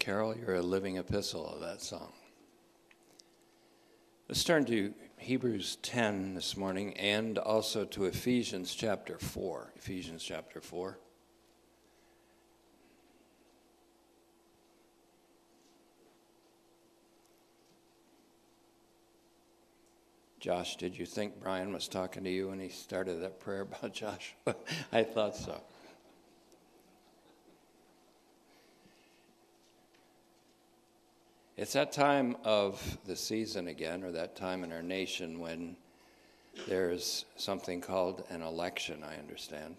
Carol, you're a living epistle of that song. Let's turn to Hebrews 10 this morning and also to Ephesians chapter 4. Ephesians chapter 4. Josh, did you think Brian was talking to you when he started that prayer about Josh? I thought so. It's that time of the season again, or that time in our nation when there's something called an election, I understand.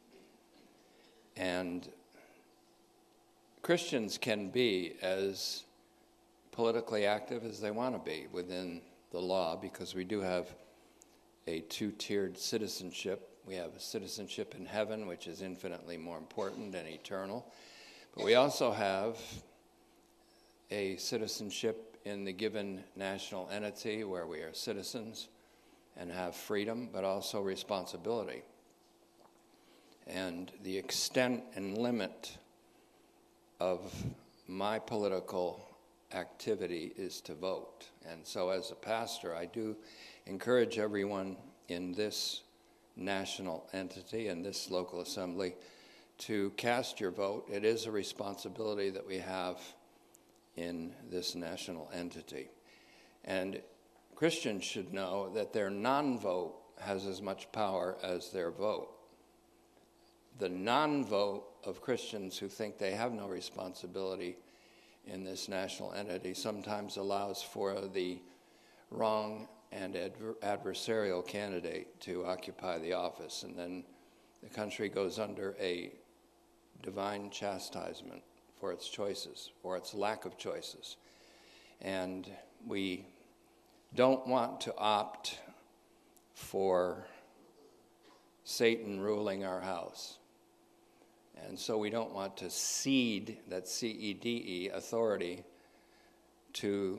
And Christians can be as politically active as they want to be within the law, because we do have a two-tiered citizenship. We have a citizenship in heaven, which is infinitely more important and eternal. But we also have a citizenship in the given national entity where we are citizens and have freedom, but also responsibility. And the extent and limit of my political activity is to vote. And so as a pastor, I do encourage everyone in this national entity and this local assembly to cast your vote. It is a responsibility that we have in this national entity. And Christians should know that their non-vote has as much power as their vote. The non-vote of Christians who think they have no responsibility in this national entity sometimes allows for the wrong and adversarial candidate to occupy the office, and then the country goes under a divine chastisement for its choices, or its lack of choices. And we don't want to opt for Satan ruling our house. And so we don't want to cede, that's C-E-D-E, authority to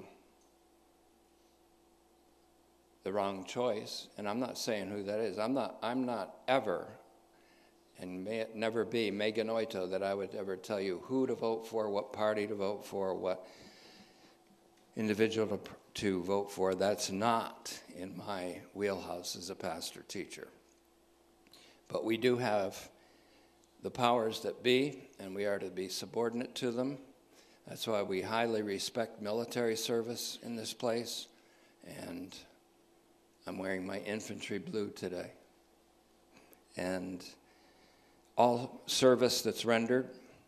the wrong choice. And I'm not saying who that is. I'm not ever, and may it never be, meganoito, that I would ever tell you who to vote for, what party to vote for, what individual to vote for. That's not in my wheelhouse as a pastor-teacher. But we do have the powers that be, and we are to be subordinate to them. That's why we highly respect military service in this place. And I'm wearing my infantry blue today. And all service that's rendered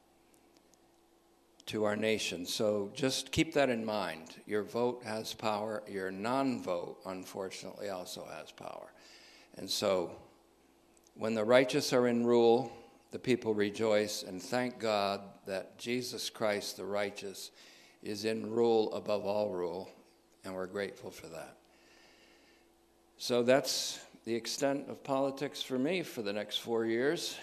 to our nation. So just keep that in mind. Your vote has power. Your non-vote, unfortunately, also has power. And so when the righteous are in rule, the people rejoice and thank God that Jesus Christ, the righteous, is in rule above all rule, and we're grateful for that. So that's the extent of politics for me for the next 4 years.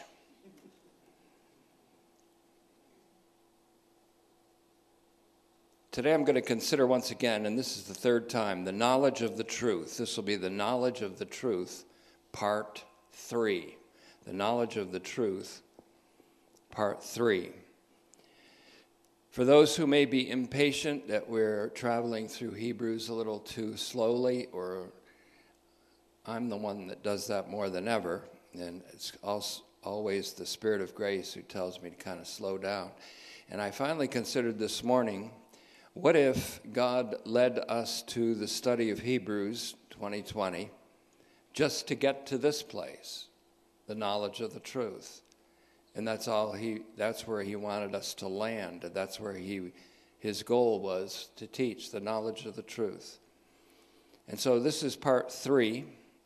Today I'm going to consider once again, and this is the third time, the knowledge of the truth. This will be the knowledge of the truth, part 3. The knowledge of the truth, part 3. For those who may be impatient that we're traveling through Hebrews a little too slowly, or I'm the one that does that more than ever, and it's always the Spirit of grace who tells me to kind of slow down. And I finally considered this morning, what if God led us to the study of Hebrews 2020 just to get to this place? The knowledge of the truth. And that's where he wanted us to land. That's where his goal was to teach the knowledge of the truth. And so this is part 3,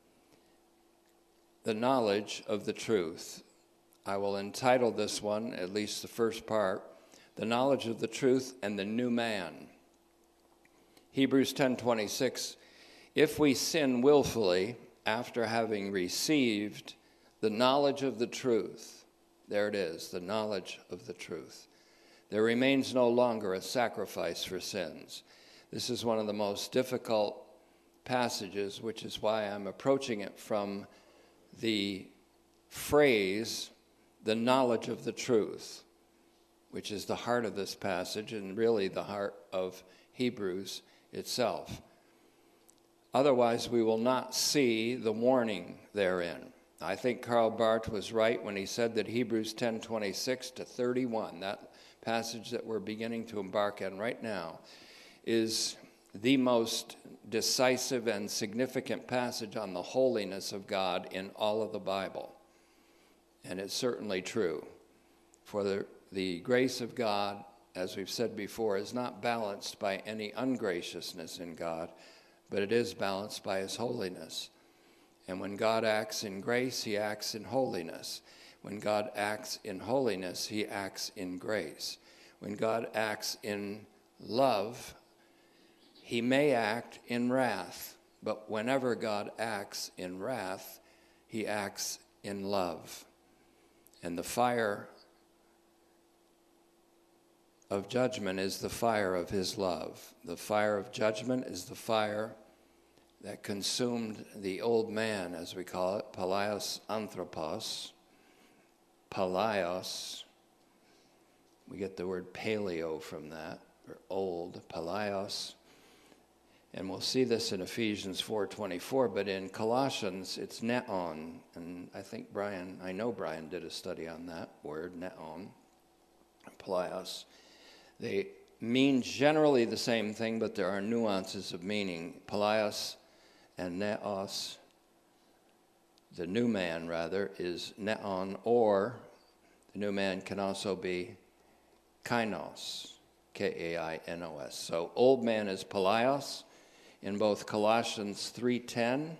the knowledge of the truth. I will entitle this one, at least the first part, the knowledge of the truth and the new man. Hebrews 10:26, if we sin willfully after having received the knowledge of the truth, there it is, the knowledge of the truth. There remains no longer a sacrifice for sins. This is one of the most difficult passages, which is why I'm approaching it from the phrase, the knowledge of the truth. which is the heart of this passage and really the heart of Hebrews itself. Otherwise, we will not see the warning therein. I think Karl Barth was right when he said that Hebrews 10:26 to 31, that passage that we're beginning to embark on right now, is the most decisive and significant passage on the holiness of God in all of the Bible. And it's certainly true. For the grace of God, as we've said before, is not balanced by any ungraciousness in God, but it is balanced by his holiness. And when God acts in grace, he acts in holiness. When God acts in holiness, he acts in grace. When God acts in love, he may act in wrath. But whenever God acts in wrath, he acts in love. And the fire of judgment is the fire of his love. The fire of judgment is the fire that consumed the old man, as we call it, Palaios Anthropos. Palaios, we get the word paleo from that, or old, Palaios. And we'll see this in Ephesians 4:24, but in Colossians, it's neon. And I know Brian did a study on that word, neon, Palaios. They mean generally the same thing, but there are nuances of meaning. Palaios and neos, the new man, rather, is neon, or the new man can also be kainos, K-A-I-N-O-S. So old man is Palaios in both Colossians 3:10,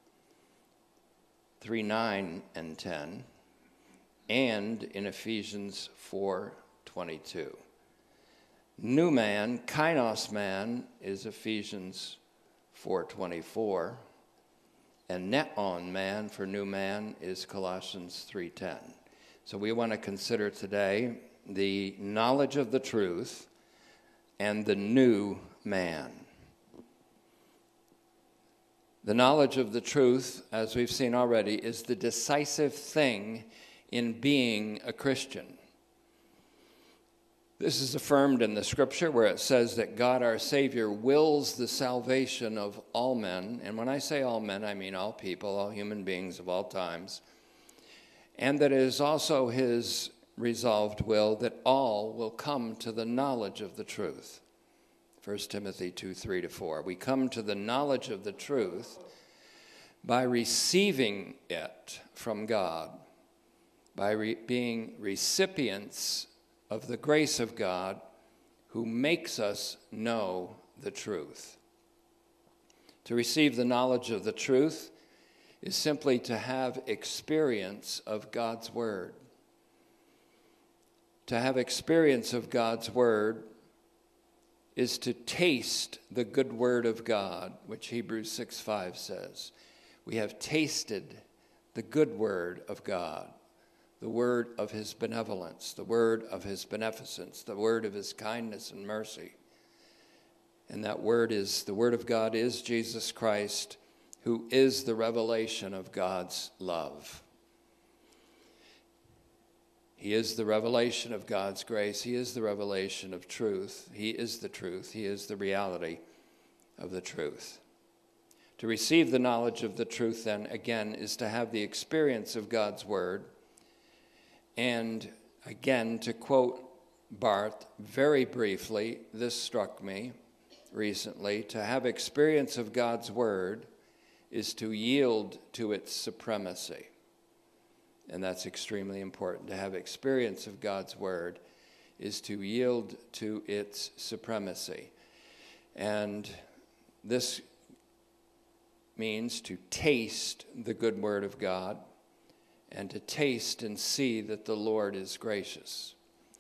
3:9 and 10, and in Ephesians 4:22. New man, kainos man, is Ephesians 4:24, and neon man for new man is Colossians 3:10. So we want to consider today the knowledge of the truth and the new man. The knowledge of the truth, as we've seen already, is the decisive thing in being a Christian. This is affirmed in the scripture where it says that God our Savior wills the salvation of all men. And when I say all men, I mean all people, all human beings of all times. And that it is also his resolved will that all will come to the knowledge of the truth. 1 Timothy 2:3-4. We come to the knowledge of the truth by receiving it from God, by being recipients of the grace of God who makes us know the truth. To receive the knowledge of the truth is simply to have experience of God's word. To have experience of God's word is to taste the good word of God, which Hebrews 6:5 says. We have tasted the good word of God, the word of his benevolence, the word of his beneficence, the word of his kindness and mercy. And that word the word of God is Jesus Christ, who is the revelation of God's love. He is the revelation of God's grace. He is the revelation of truth. He is the truth. He is the reality of the truth. To receive the knowledge of the truth, then, again, is to have the experience of God's word. And, again, to quote Barth very briefly, this struck me recently, to have experience of God's word is to yield to its supremacy. And that's extremely important. To have experience of God's word is to yield to its supremacy. And this means to taste the good word of God and to taste and see that the Lord is gracious.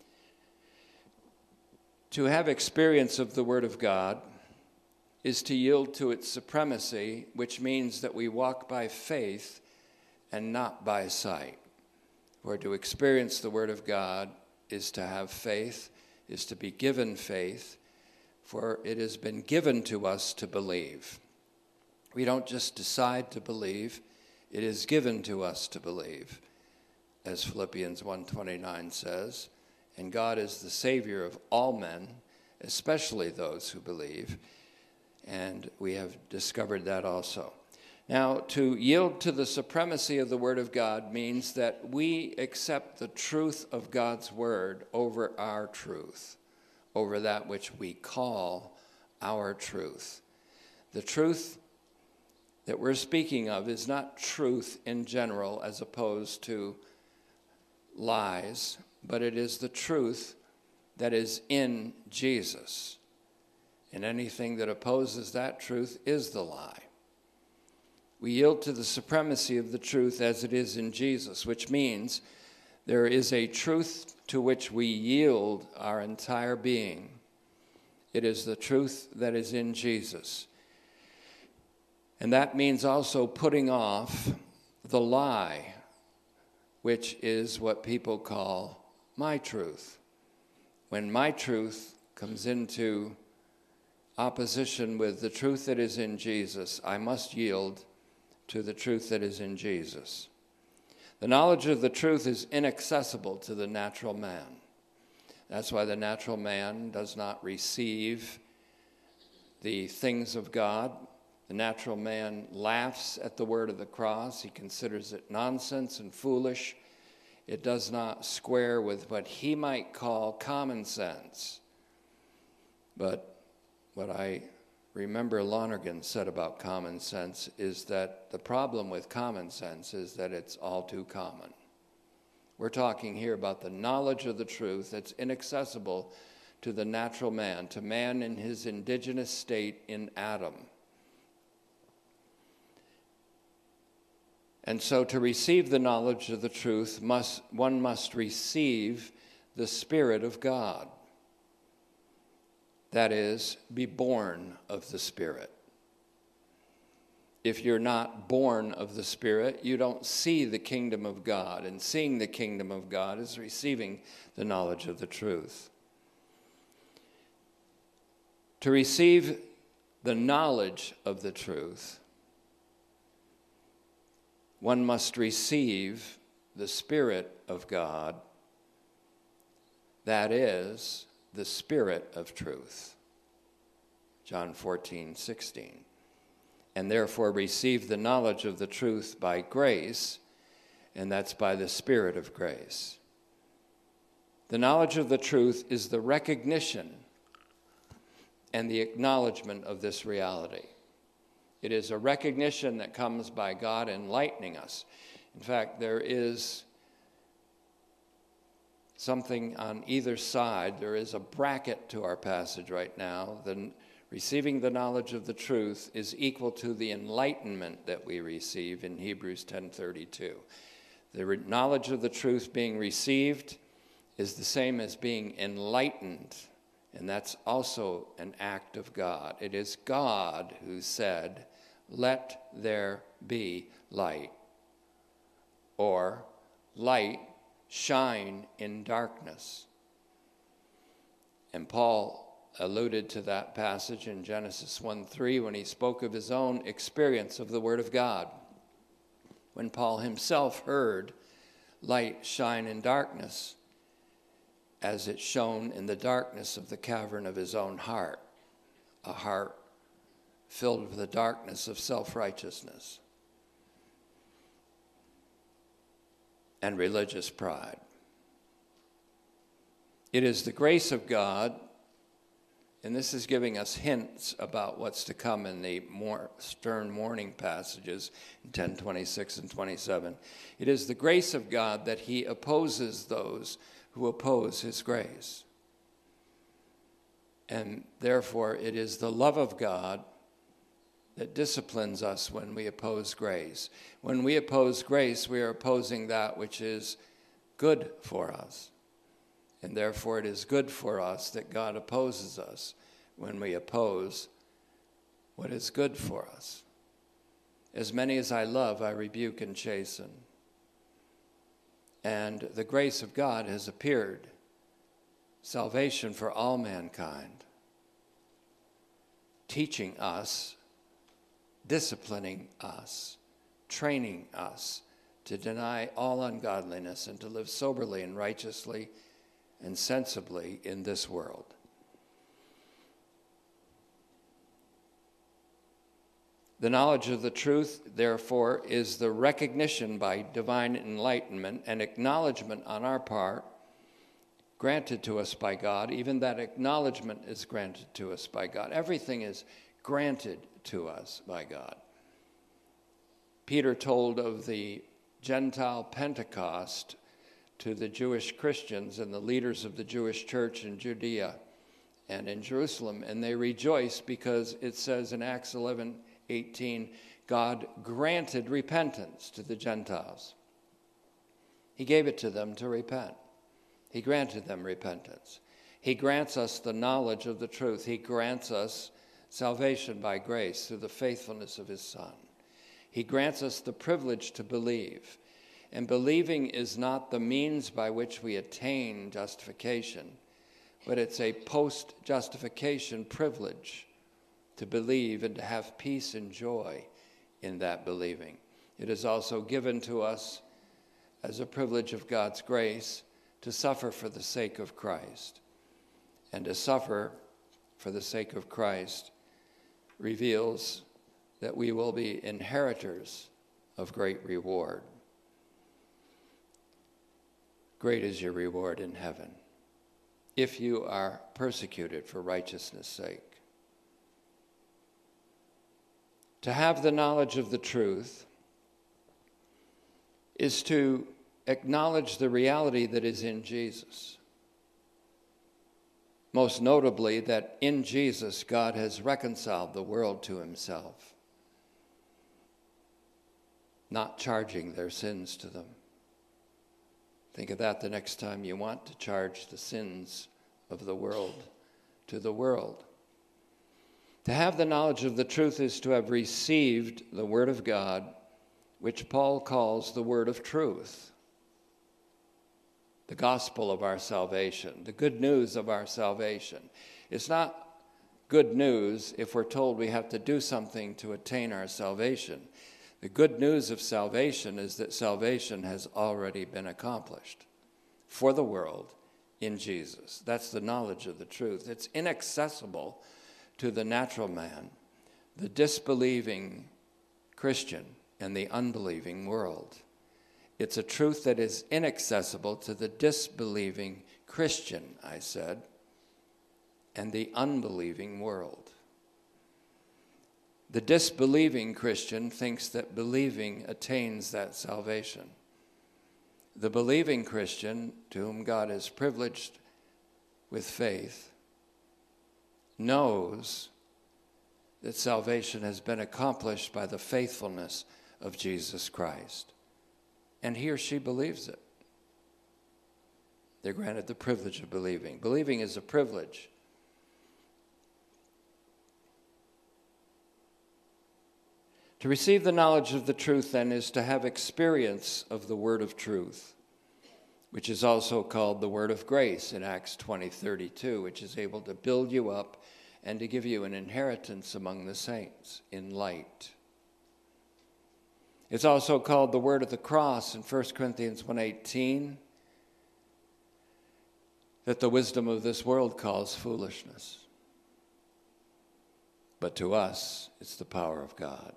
To have experience of the word of God is to yield to its supremacy, which means that we walk by faith and not by sight. For to experience the word of God is to have faith, is to be given faith, for it has been given to us to believe. We don't just decide to believe, it is given to us to believe, as Philippians 1:29 says, And God is the Savior of all men, especially those who believe. And we have discovered that also. Now, to yield to the supremacy of the Word of God means that we accept the truth of God's Word over our truth, over that which we call our truth. The truth that we're speaking of is not truth in general as opposed to lies, but it is the truth that is in Jesus. And anything that opposes that truth is the lie. We yield to the supremacy of the truth as it is in Jesus, which means there is a truth to which we yield our entire being. It is the truth that is in Jesus. And that means also putting off the lie, which is what people call my truth. When my truth comes into opposition with the truth that is in Jesus, I must yield to the truth that is in Jesus. The knowledge of the truth is inaccessible to the natural man. That's why the natural man does not receive the things of God. The natural man laughs at the word of the cross. He considers it nonsense and foolish. It does not square with what he might call common sense. But what I remember Lonergan said about common sense is that the problem with common sense is that it's all too common. We're talking here about the knowledge of the truth that's inaccessible to the natural man, to man in his indigenous state in Adam. And so to receive the knowledge of the truth, one must receive the Spirit of God. That is, be born of the Spirit. If you're not born of the Spirit, you don't see the kingdom of God. And seeing the kingdom of God is receiving the knowledge of the truth. To receive the knowledge of the truth, one must receive the Spirit of God, that is, the Spirit of truth. John 14:16. And therefore receive the knowledge of the truth by grace, and that's by the Spirit of grace. The knowledge of the truth is the recognition and the acknowledgement of this reality. It is a recognition that comes by God enlightening us. In fact, there is something on either side. There is a bracket to our passage right now. Receiving the knowledge of the truth is equal to the enlightenment that we receive in Hebrews 10:32. The knowledge of the truth being received is the same as being enlightened, and that's also an act of God. It is God who said, "Let there be light," or "Light shine in darkness." And Paul alluded to that passage in Genesis 1:3 when he spoke of his own experience of the Word of God. When Paul himself heard light shine in darkness, as it shone in the darkness of the cavern of his own heart, a heart filled with the darkness of self-righteousness and religious pride. It is the grace of God, and this is giving us hints about what's to come in the more stern warning passages in 10:26 and 27. It is the grace of God that he opposes those who oppose his grace. And therefore, it is the love of God that disciplines us when we oppose grace. When we oppose grace, we are opposing that which is good for us. And therefore it is good for us that God opposes us when we oppose what is good for us. As many as I love, I rebuke and chasten. And the grace of God has appeared, salvation for all mankind, teaching us, disciplining us, training us to deny all ungodliness and to live soberly and righteously and sensibly in this world. The knowledge of the truth, therefore, is the recognition by divine enlightenment and acknowledgement on our part, granted to us by God. Even that acknowledgement is granted to us by God. Everything is granted to us by God. Peter told of the Gentile Pentecost to the Jewish Christians and the leaders of the Jewish church in Judea and in Jerusalem, and they rejoiced because it says in Acts 11:18, God granted repentance to the Gentiles. He gave it to them to repent. He granted them repentance. He grants us the knowledge of the truth. He grants us salvation by grace through the faithfulness of his Son. He grants us the privilege to believe. And believing is not the means by which we attain justification, but it's a post-justification privilege to believe and to have peace and joy in that believing. It is also given to us as a privilege of God's grace to suffer for the sake of Christ. And to suffer for the sake of Christ reveals that we will be inheritors of great reward. Great is your reward in heaven if you are persecuted for righteousness' sake. To have the knowledge of the truth is to acknowledge the reality that is in Jesus. Most notably, that in Jesus, God has reconciled the world to himself, not charging their sins to them. Think of that the next time you want to charge the sins of the world to the world. To have the knowledge of the truth is to have received the Word of God, which Paul calls the Word of truth, the gospel of our salvation, the good news of our salvation. It's not good news if we're told we have to do something to attain our salvation. The good news of salvation is that salvation has already been accomplished for the world in Jesus. That's the knowledge of the truth. It's inaccessible to the natural man, the disbelieving Christian, and the unbelieving world. It's a truth that is inaccessible to the disbelieving Christian, I said, and the unbelieving world. The disbelieving Christian thinks that believing attains that salvation. The believing Christian, to whom God is privileged with faith, knows that salvation has been accomplished by the faithfulness of Jesus Christ. And he or she believes it. They're granted the privilege of believing. Believing is a privilege. To receive the knowledge of the truth, then, is to have experience of the word of truth, which is also called the word of grace in Acts 20:32, which is able to build you up and to give you an inheritance among the saints in light. It's also called the word of the cross in 1 Corinthians 1:18, that the wisdom of this world calls foolishness. But to us, it's the power of God.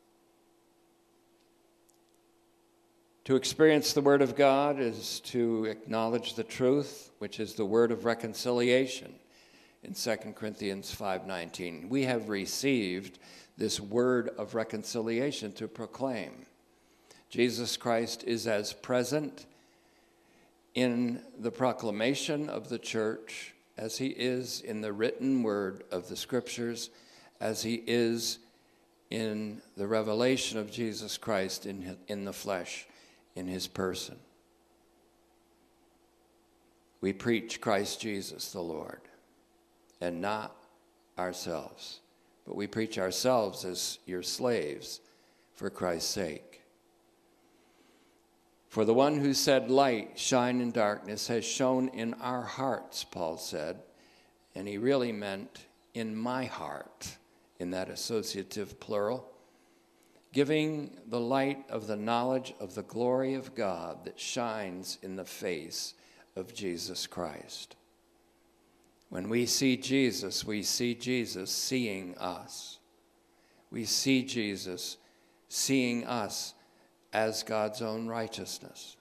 To experience the word of God is to acknowledge the truth, which is the word of reconciliation in 2 Corinthians 5:19. We have received this word of reconciliation to proclaim. Jesus Christ is as present in the proclamation of the church as he is in the written word of the scriptures, as he is in the revelation of Jesus Christ in the flesh, in his person. We preach Christ Jesus the Lord, and not ourselves, but we preach ourselves as your slaves for Christ's sake. For the one who said, "Light, shine in darkness," has shone in our hearts, Paul said, and he really meant in my heart, in that associative plural, giving the light of the knowledge of the glory of God that shines in the face of Jesus Christ. When we see Jesus seeing us. We see Jesus seeing us as God's own righteousness.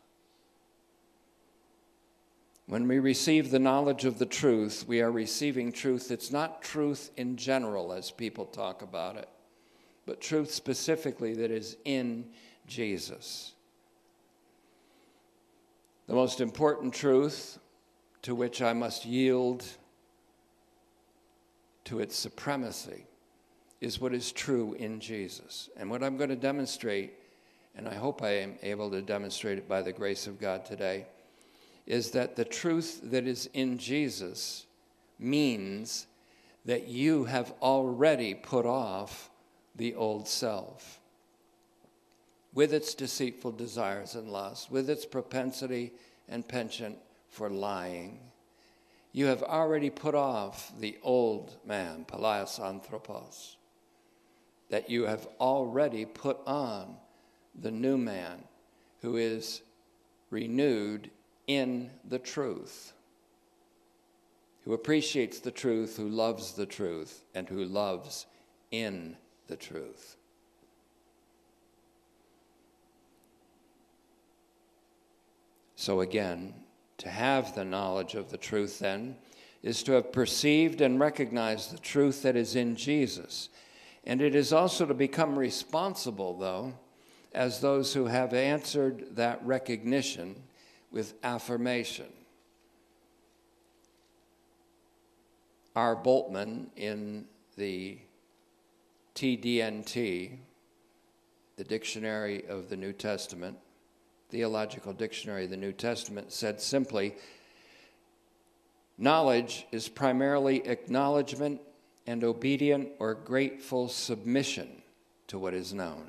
When we receive the knowledge of the truth, we are receiving truth. It's not truth in general as people talk about it, but truth specifically that is in Jesus. The most important truth to which I must yield to its supremacy is what is true in Jesus. And what I'm going to demonstrate, and I hope I am able to demonstrate it by the grace of God today, is that the truth that is in Jesus means that you have already put off the old self with its deceitful desires and lusts, with its propensity and penchant for lying. You have already put off the old man, Palaios Anthropos, that you have already put on the new man who is renewed in the truth, who appreciates the truth, who loves the truth, and who loves in the truth. So again, to have the knowledge of the truth then is to have perceived and recognized the truth that is in Jesus. And it is also to become responsible, though, as those who have answered that recognition with affirmation. R. Bultmann in the TDNT, the Dictionary of the New Testament, Theological Dictionary of the New Testament, said simply, knowledge is primarily acknowledgement and obedient or grateful submission to what is known.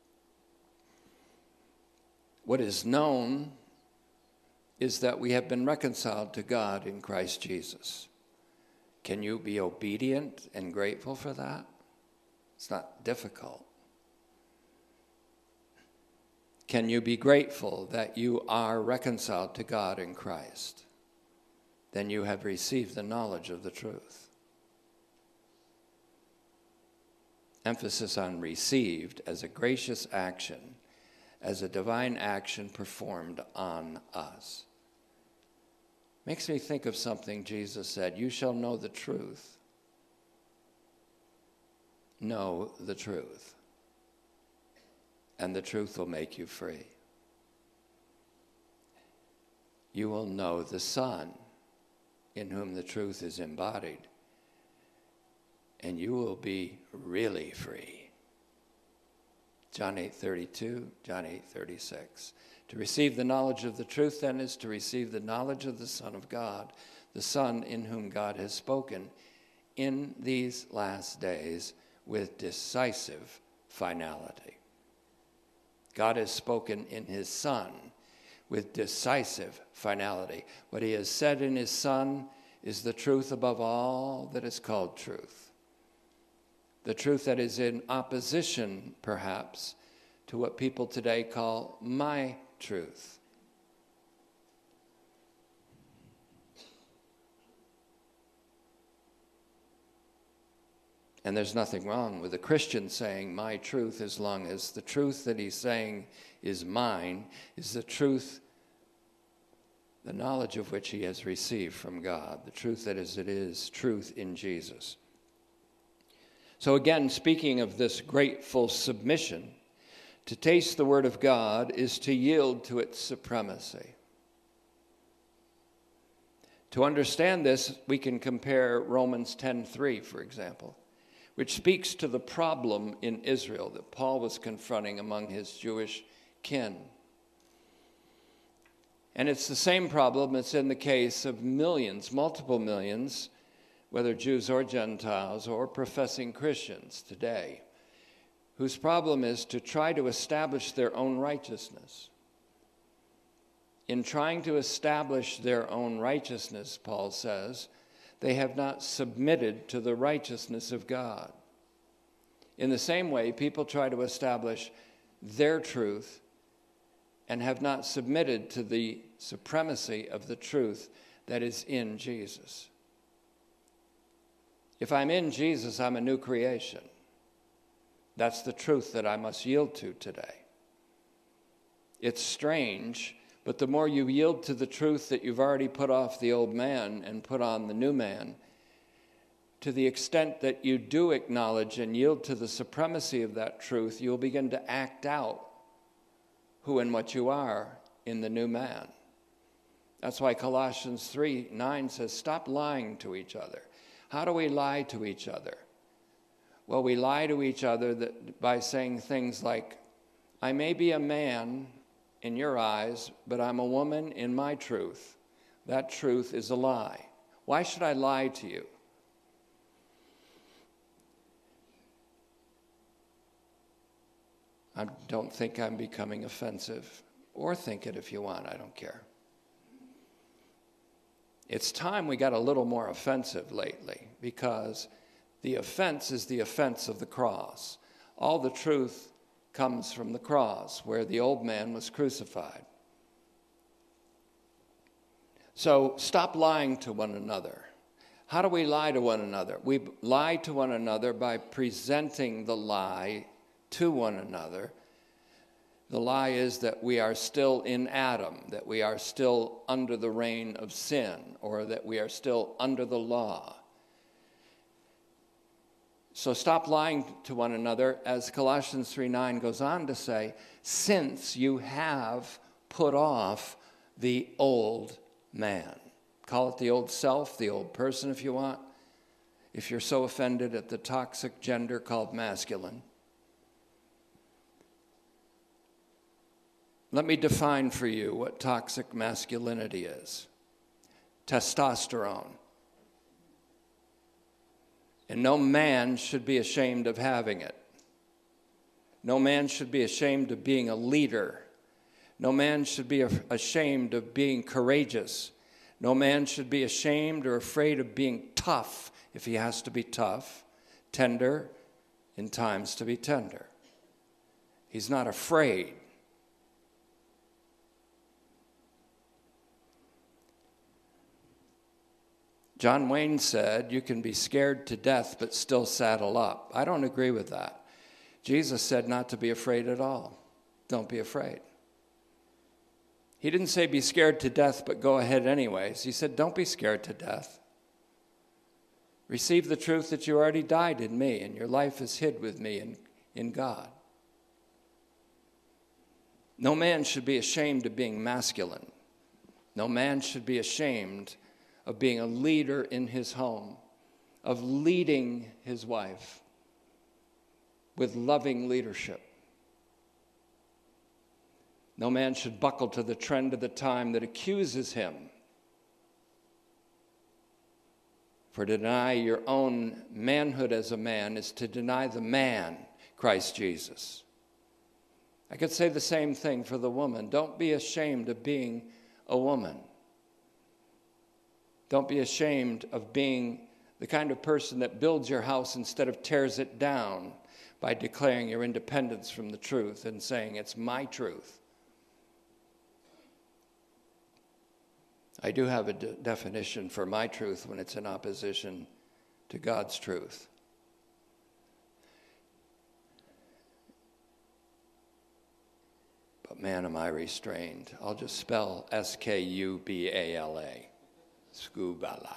What is known is that we have been reconciled to God in Christ Jesus. Can you be obedient and grateful for that? It's not difficult. Can you be grateful that you are reconciled to God in Christ? Then you have received the knowledge of the truth. Emphasis on received as a gracious action, as a divine action performed on us. Makes me think of something Jesus said, you shall know the truth. Know the truth. And the truth will make you free. You will know the Son, in whom the truth is embodied, and you will be really free. John 8:32, John 8:36. To receive the knowledge of the truth, then, is to receive the knowledge of the Son of God, the Son in whom God has spoken in these last days with decisive finality. God has spoken in his Son with decisive finality. What he has said in his Son is the truth above all that is called truth. The truth that is in opposition, perhaps, to what people today call my truth. And there's nothing wrong with a Christian saying my truth, as long as the truth that he's saying is mine, is the truth, the knowledge of which he has received from God, the truth that is, it is truth in Jesus. So again, speaking of this grateful submission, to taste the word of God is to yield to its supremacy. To understand this, we can compare Romans 10:3, for example, which speaks to the problem in Israel that Paul was confronting among his Jewish kin. And it's the same problem that's in the case of millions, multiple millions, whether Jews or Gentiles or professing Christians today, whose problem is to try to establish their own righteousness. In trying to establish their own righteousness, Paul says, they have not submitted to the righteousness of God. In the same way, people try to establish their truth and have not submitted to the supremacy of the truth that is in Jesus. If I'm in Jesus, I'm a new creation. That's the truth that I must yield to today. It's strange, but the more you yield to the truth that you've already put off the old man and put on the new man, to the extent that you do acknowledge and yield to the supremacy of that truth, you'll begin to act out who and what you are in the new man. That's why Colossians 3:9 says, stop lying to each other. How do we lie to each other? Well, we lie to each other by saying things like, I may be a man in your eyes, but I'm a woman in my truth. That truth is a lie. Why should I lie to you? I don't think I'm becoming offensive, or think it if you want, I don't care. It's time we got a little more offensive lately, because the offense is the offense of the cross. All the truth comes from the cross, where the old man was crucified. So stop lying to one another. How do we lie to one another? We lie to one another by presenting the lie to one another. The lie is that we are still in Adam, that we are still under the reign of sin, or that we are still under the law. So stop lying to one another, as Colossians 3:9 goes on to say, since you have put off the old man. Call it the old self, the old person if you want. If you're so offended at the toxic gender called masculine. Let me define for you what toxic masculinity is. Testosterone. And no man should be ashamed of having it. No man should be ashamed of being a leader. No man should be ashamed of being courageous. No man should be ashamed or afraid of being tough if he has to be tough, tender in times to be tender. He's not afraid. John Wayne said, you can be scared to death but still saddle up. I don't agree with that. Jesus said not to be afraid at all. Don't be afraid. He didn't say be scared to death but go ahead anyways. He said don't be scared to death. Receive the truth that you already died in me and your life is hid with me in God. No man should be ashamed of being masculine. No man should be ashamed of being a leader in his home, of leading his wife with loving leadership. No man should buckle to the trend of the time that accuses him. For to deny your own manhood as a man is to deny the man, Christ Jesus. I could say the same thing for the woman. Don't be ashamed of being a woman. Don't be ashamed of being the kind of person that builds your house instead of tears it down by declaring your independence from the truth and saying, it's my truth. I do have a definition for my truth when it's in opposition to God's truth. But man, am I restrained. I'll just spell Skubala. Skubala.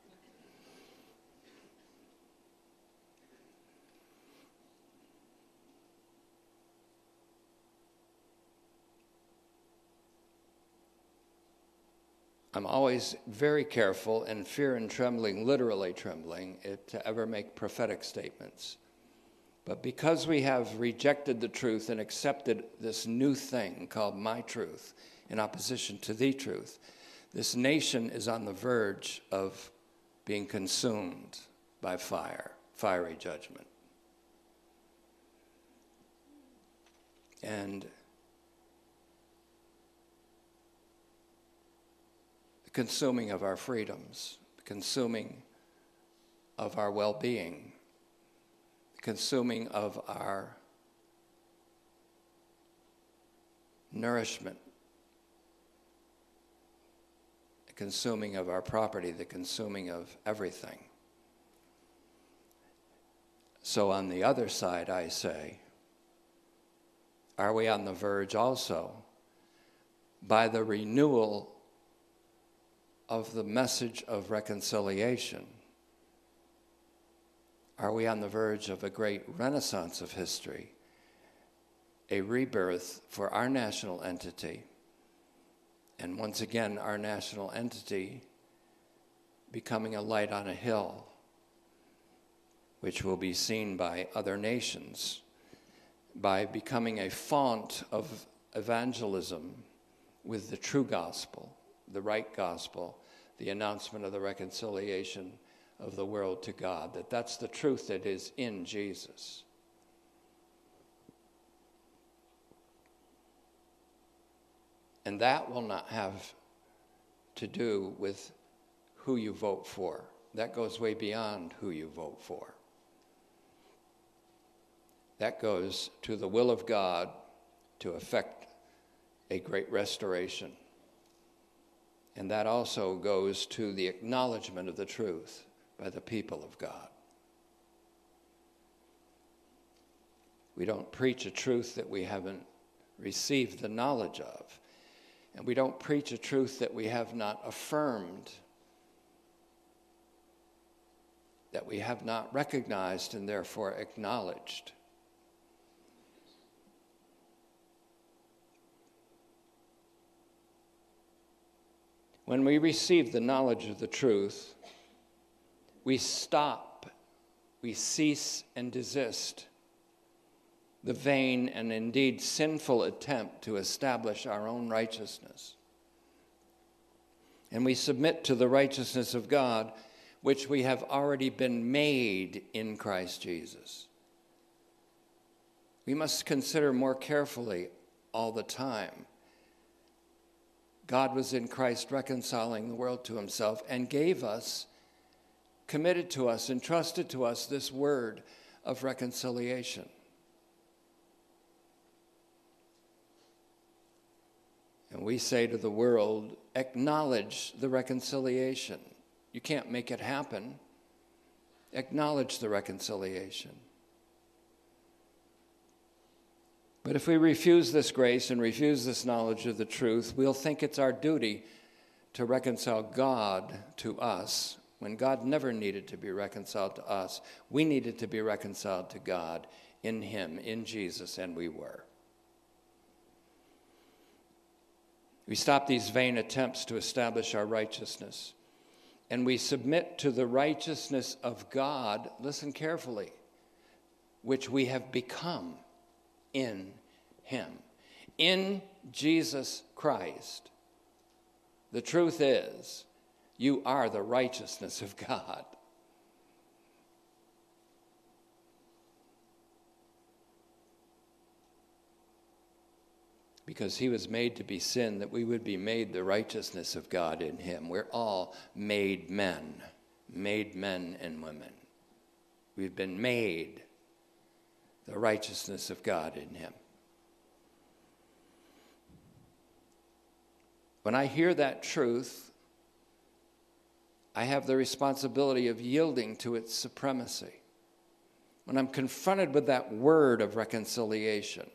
I'm always very careful, in fear and trembling, literally trembling, to ever make prophetic statements. But because we have rejected the truth and accepted this new thing called my truth in opposition to the truth, this nation is on the verge of being consumed by fire, fiery judgment. And the consuming of our freedoms, the consuming of our well-being, the consuming of our nourishment the consuming of our property, the consuming of everything. So on the other side, I say, are we on the verge also, by the renewal of the message of reconciliation, are we on the verge of a great renaissance of history, a rebirth for our national entity, and once again our national entity becoming a light on a hill, which will be seen by other nations, by becoming a font of evangelism with the true gospel, the right gospel, the announcement of the reconciliation of the world to God, that's the truth that is in Jesus. And that will not have to do with who you vote for. That goes way beyond who you vote for. That goes to the will of God to effect a great restoration. And that also goes to the acknowledgement of the truth by the people of God. We don't preach a truth that we haven't received the knowledge of. And we don't preach a truth that we have not affirmed, that we have not recognized and therefore acknowledged. When we receive the knowledge of the truth, we stop, we cease and desist the vain and indeed sinful attempt to establish our own righteousness. And we submit to the righteousness of God, which we have already been made in Christ Jesus. We must consider more carefully all the time. God was in Christ reconciling the world to himself and gave us, committed to us, entrusted to us this word of reconciliation. And we say to the world, acknowledge the reconciliation. You can't make it happen. Acknowledge the reconciliation. But if we refuse this grace and refuse this knowledge of the truth, we'll think it's our duty to reconcile God to us, when God never needed to be reconciled to us. We needed to be reconciled to God in him, in Jesus, and we were. We stop these vain attempts to establish our righteousness, and we submit to the righteousness of God, listen carefully, which we have become in him. In Jesus Christ. The truth is, you are the righteousness of God. Because he was made to be sin, that we would be made the righteousness of God in him. We're all made men and women. We've been made the righteousness of God in him. When I hear that truth, I have the responsibility of yielding to its supremacy. When I'm confronted with that word of reconciliation,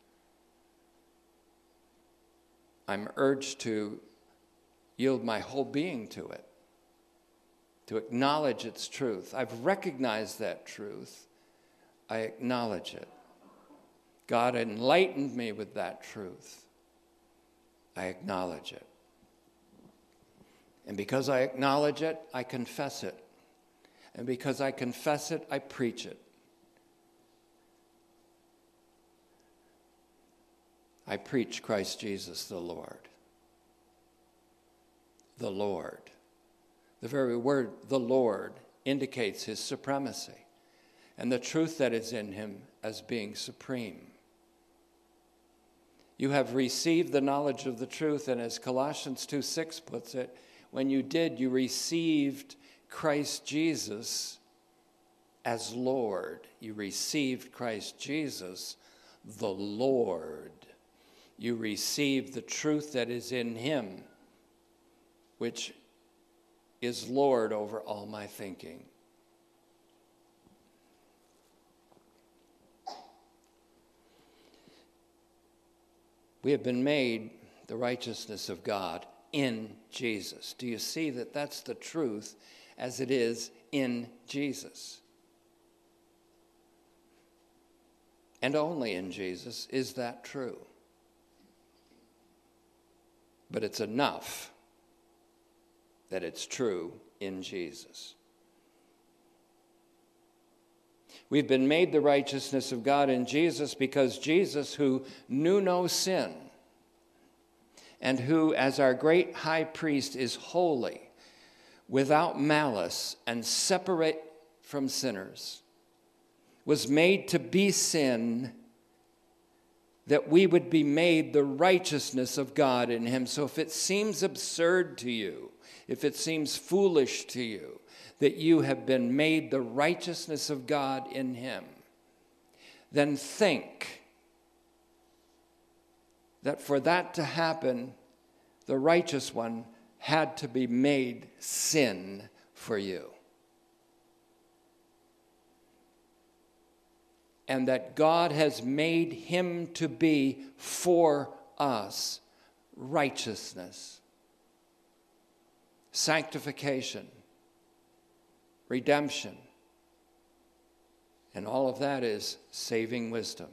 I'm urged to yield my whole being to it, to acknowledge its truth. I've recognized that truth. I acknowledge it. God enlightened me with that truth. I acknowledge it. And because I acknowledge it, I confess it. And because I confess it, I preach it. I preach Christ Jesus the Lord. The Lord. The very word, the Lord, indicates his supremacy and the truth that is in him as being supreme. You have received the knowledge of the truth, and as Colossians 2:6 puts it, when you did, you received Christ Jesus as Lord. You received Christ Jesus, the Lord. You received the truth that is in him which is Lord over all my thinking. We have been made the righteousness of God in Jesus. Do you see that that's the truth as it is in Jesus? And only in Jesus is that true. But it's enough that it's true in Jesus. We've been made the righteousness of God in Jesus because Jesus, who knew no sin, and who, as our great high priest, is holy, without malice, and separate from sinners, was made to be sin, that we would be made the righteousness of God in him. So if it seems absurd to you, if it seems foolish to you, that you have been made the righteousness of God in him, then think that for that to happen, the righteous one had to be made sin for you. And that God has made him to be for us righteousness, sanctification, redemption. And all of that is saving wisdom.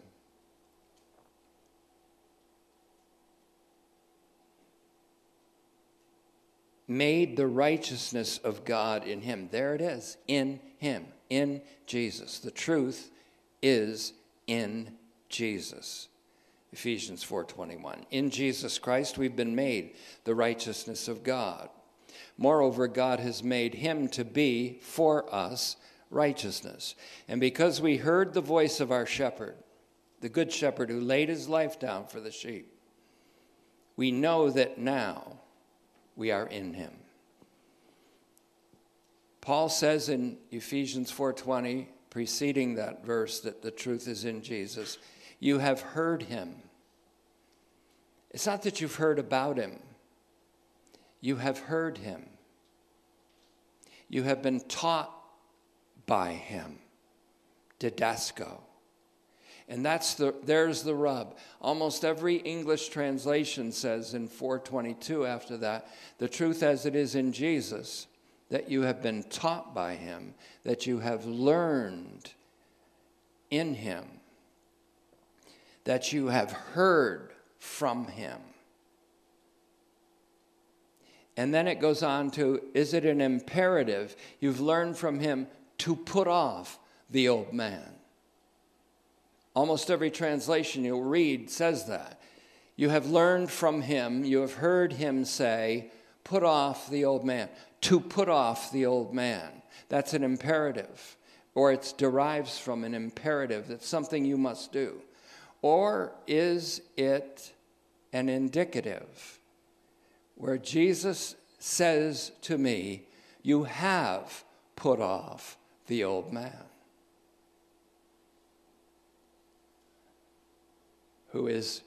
Made the righteousness of God in him. There it is, in him, in Jesus. The truth is in Jesus. Ephesians 4:21. In Jesus Christ we've been made the righteousness of God. Moreover, God has made him to be for us righteousness. And because we heard the voice of our shepherd, the good shepherd who laid his life down for the sheep, we know that now we are in him. Paul says in Ephesians 4:20, preceding that verse, that the truth is in Jesus, you have heard him. It's not that you've heard about him. You have heard him. You have been taught by him. Didasko. And there's the rub. Almost every English translation says in 4:22 after that, the truth as it is in Jesus, that you have been taught by him, that you have learned in him, that you have heard from him. And then it goes on to, is it an imperative? You've learned from him to put off the old man. Almost every translation you'll read says that. You have learned from him, you have heard him say, put off the old man. To put off the old man. That's an imperative. Or it derives from an imperative. That's something you must do. Or is it an indicative? Where Jesus says to me, you have put off the old man, who is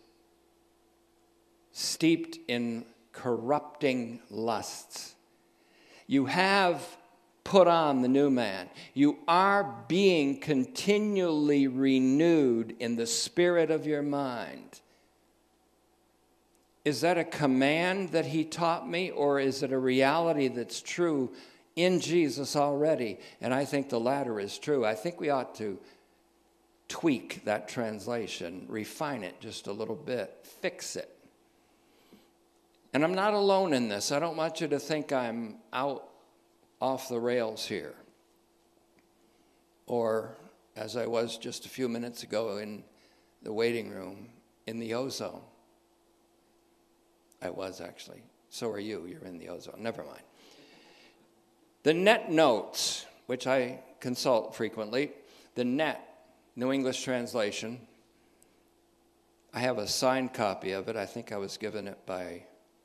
steeped in corrupting lusts. You have put on the new man. You are being continually renewed in the spirit of your mind. Is that a command that he taught me, or is it a reality that's true in Jesus already? And I think the latter is true. I think we ought to tweak that translation, refine it just a little bit, fix it. And I'm not alone in this. I don't want you to think I'm out off the rails here. Or, as I was just a few minutes ago in the waiting room, in the ozone. I was actually. So are you. You're in the ozone. Never mind. The Net Notes, which I consult frequently, the Net, New English Translation, I have a signed copy of it. I think I was given it by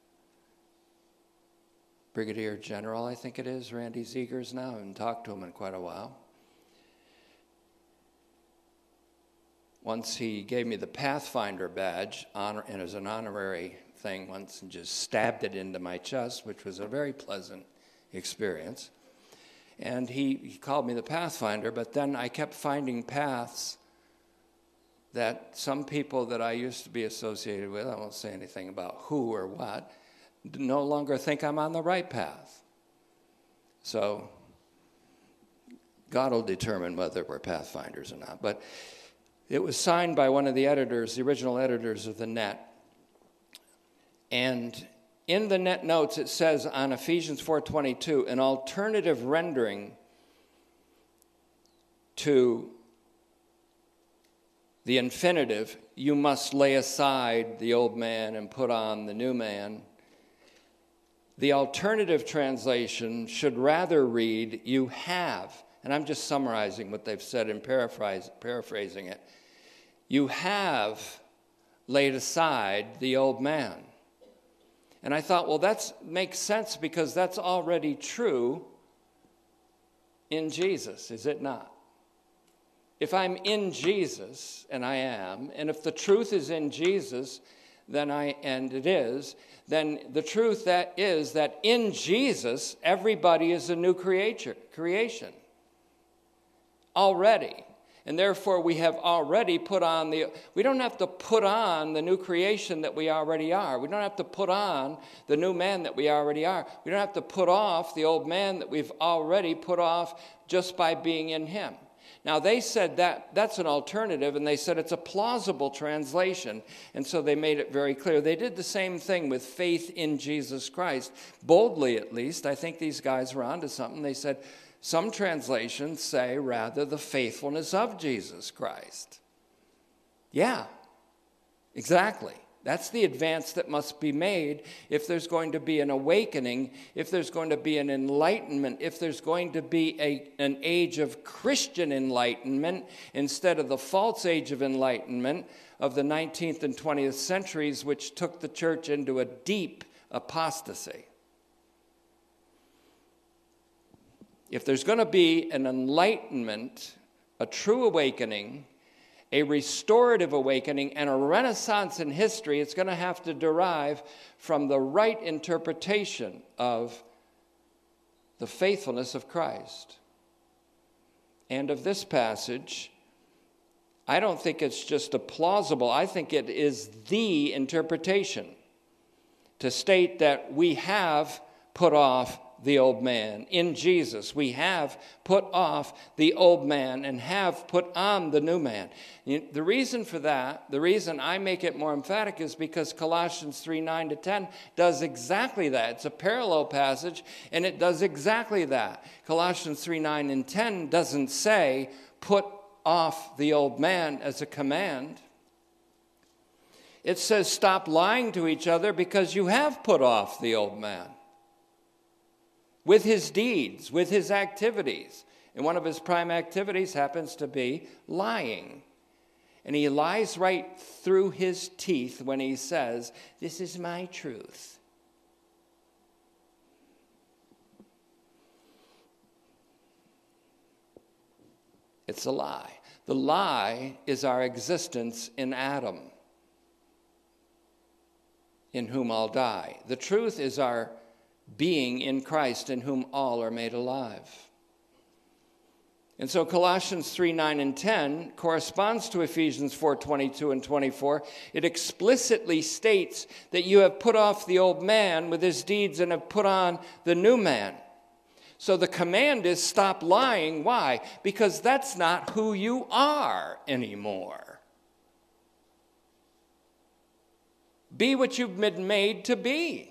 Brigadier General, I think it is, Randy Zegers now. I haven't talked to him in quite a while. Once he gave me the Pathfinder badge, and as an honorary thing once and just stabbed it into my chest, which was a very pleasant experience. And he called me the Pathfinder, but then I kept finding paths that some people that I used to be associated with, I won't say anything about who or what, no longer think I'm on the right path. So God will determine whether we're Pathfinders or not. But it was signed by one of the editors, the original editors of the Net. And in the Net notes, it says on Ephesians 4:22, an alternative rendering to the infinitive, you must lay aside the old man and put on the new man. The alternative translation should rather read, you have, and I'm just summarizing what they've said and paraphrasing it, you have laid aside the old man. And I thought, well, that makes sense because that's already true in Jesus, is it not? If I'm in Jesus, and I am, and if the truth is in Jesus, and it is, then the truth that is that in Jesus, everybody is a new creation. Already. And therefore, we have already put on we don't have to put on the new creation that we already are. We don't have to put on the new man that we already are. We don't have to put off the old man that we've already put off just by being in him. Now, they said that's an alternative, and they said it's a plausible translation, and so they made it very clear. They did the same thing with faith in Jesus Christ, boldly at least. I think these guys were onto something. They said, some translations say, rather, the faithfulness of Jesus Christ. Yeah, exactly. That's the advance that must be made if there's going to be an awakening, if there's going to be an enlightenment, if there's going to be an age of Christian enlightenment instead of the false age of enlightenment of the 19th and 20th centuries, which took the church into a deep apostasy. If there's going to be an enlightenment, a true awakening, a restorative awakening, and a renaissance in history, it's going to have to derive from the right interpretation of the faithfulness of Christ. And of this passage, I don't think it's just a plausible, I think it is the interpretation to state that we have put off the old man. In Jesus, we have put off the old man and have put on the new man. The reason for that, the reason I make it more emphatic is because Colossians 3:9-10 does exactly that. It's a parallel passage, and it does exactly that. Colossians 3:9 and 10 doesn't say, put off the old man as a command. It says, stop lying to each other because you have put off the old man. With his deeds, with his activities. And one of his prime activities happens to be lying. And he lies right through his teeth when he says, this is my truth. It's a lie. The lie is our existence in Adam, in whom all die. The truth is our being in Christ, in whom all are made alive. And so Colossians 3:9 and 10 corresponds to Ephesians 4:22 and 24. It explicitly states that you have put off the old man with his deeds and have put on the new man. So the command is stop lying. Why? Because that's not who you are anymore. Be what you've been made to be.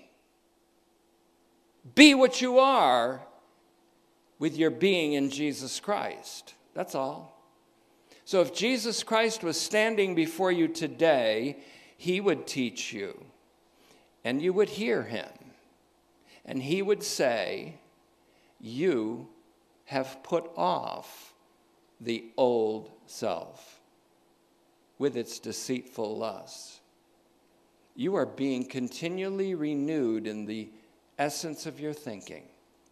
Be what you are with your being in Jesus Christ. That's all. So if Jesus Christ was standing before you today, he would teach you, and you would hear him, and he would say, you have put off the old self with its deceitful lusts. You are being continually renewed in the essence of your thinking.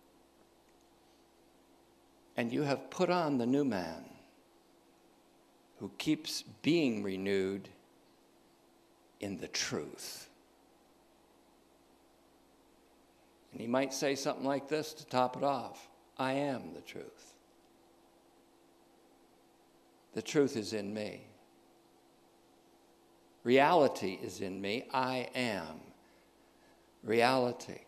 And you have put on the new man who keeps being renewed in the truth. And he might say something like this to top it off. I am the truth. The truth is in me. Reality is in me. I am reality.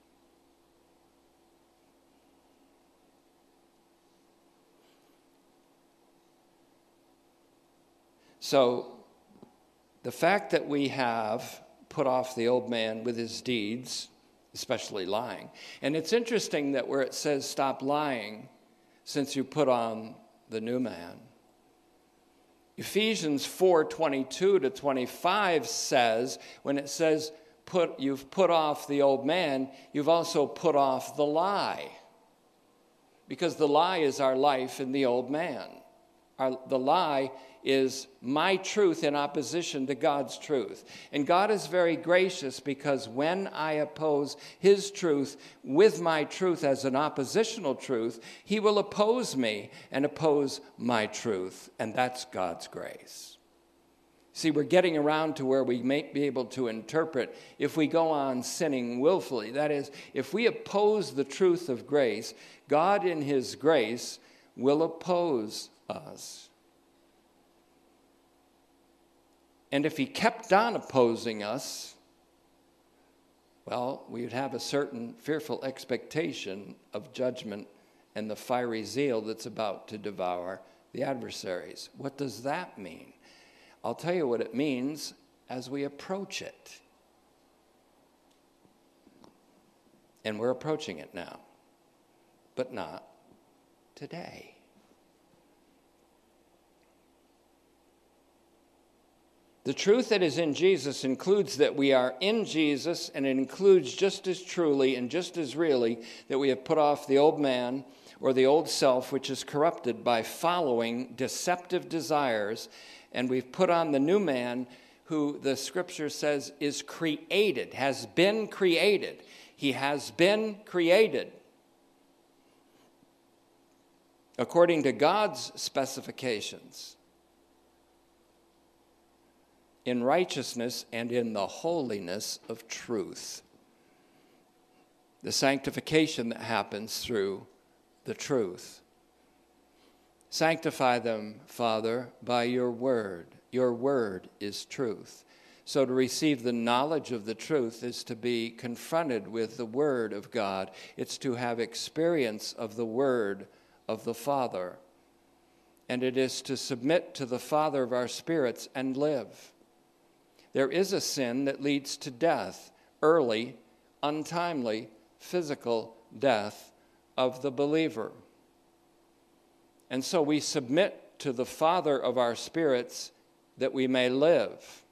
So, the fact that we have put off the old man with his deeds, especially lying, and it's interesting that where it says stop lying, since you put on the new man, Ephesians 4:22-25 says, when it says you've put off the old man, you've also put off the lie. Because the lie is our life in the old man. The lie is my truth in opposition to God's truth. And God is very gracious because when I oppose his truth with my truth as an oppositional truth, he will oppose me and oppose my truth. And that's God's grace. See, we're getting around to where we may be able to interpret if we go on sinning willfully. That is, if we oppose the truth of grace, God in his grace will oppose us. And if he kept on opposing us, well, we would have a certain fearful expectation of judgment and the fiery zeal that's about to devour the adversaries. What does that mean? I'll tell you what it means as we approach it. And we're approaching it now, but not today. The truth that is in Jesus includes that we are in Jesus, and it includes just as truly and just as really that we have put off the old man or the old self, which is corrupted by following deceptive desires, and we've put on the new man who the scripture says is created, has been created. He has been created according to God's specifications, in righteousness and in the holiness of truth. The sanctification that happens through the truth. Sanctify them, Father, by your word. Your word is truth. So to receive the knowledge of the truth is to be confronted with the word of God. It's to have experience of the word of the Father. And it is to submit to the Father of our spirits and live. There is a sin that leads to death, early, untimely, physical death of the believer. And so we submit to the Father of our spirits that we may live.